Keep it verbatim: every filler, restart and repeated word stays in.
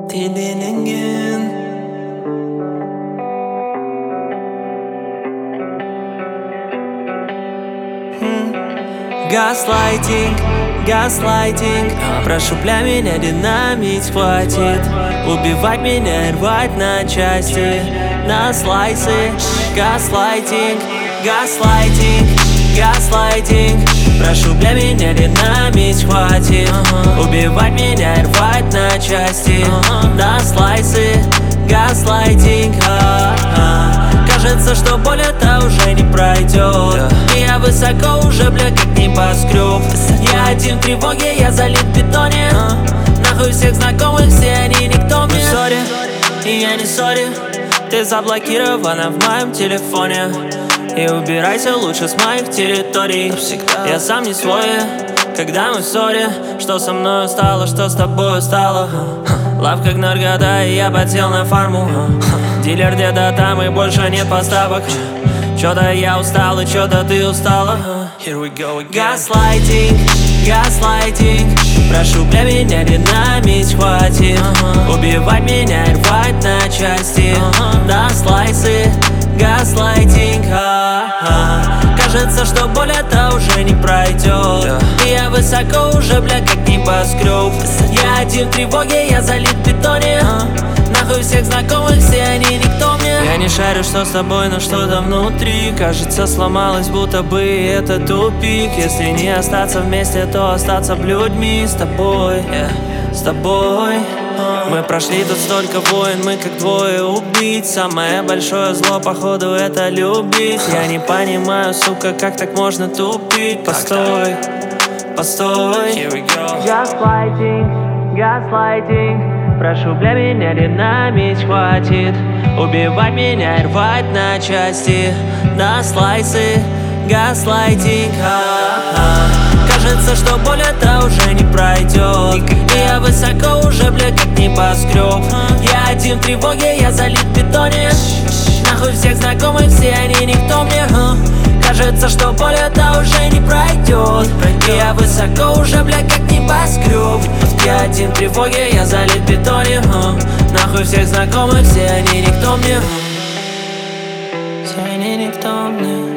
Ты делинген. Газлайтинг, газлайтинг. Прошу, бля, меня динамить хватит. Убивать меня, рвать на части, на слайсы. Газлайтинг, газлайтинг, газлайтинг. Прошу, бля, меня динамить хватит. Убивать меня, рвать на части, на слайсы. Газлайтинг. Кажется, что боль это уже не пройдет. И я высоко уже, бля, как небоскреб. Я один в тревоге, я залит в бетоне. Нахуй всех знакомых, все они никто мне. Ну, сори, и я не сори. Ты заблокирована в моем телефоне. И убирайся лучше с моих территорий. Я сам не свой, когда мы в ссоре. Что со мной стало, что с тобой стало? Лав как наркота, и я подсел на фарму. Дилер где-то там, и больше нет поставок. Чё-то я устал, и чё-то ты устала. Газлайтинг, газлайтинг. Прошу, бля, меня динамить хватит. Убивать меня, рвать на части, на слайсы. Газлайтинг. Кажется, что боль это уже не пройдет. И я высоко уже, бля, как небоскреб. Я один в тревоге, я залит в бетоне. Нахуй всех знакомых, все они никто мне. Я не шарю, что с тобой, но что-то внутри кажется сломалось, будто бы это тупик. Если не остаться вместе, то остаться людьми с тобой, yeah, с тобой. Мы прошли тут столько войн, мы как двое убийц. Самое большое зло, походу, это любить. Я не понимаю, сука, как так можно тупить. Постой, постой. Газлайтинг, газлайтинг. Прошу, бля, меня динамить хватит. Убивать меня, рвать на части, на слайсы. Газлайтинг. Кажется, что боль это уже не пройдет. И я высоко уже, бля, как небоскреб. Я один в тревоге, я залит в бетоне. Нахуй всех знакомых, все они никто мне. Кажется, что боль это уже не пройдет. И я высоко уже, бля, как небоскреб. Я один в тревоге, я залит в бетоне. Нахуй всех знакомых, все они никто мне. Все они никто мне.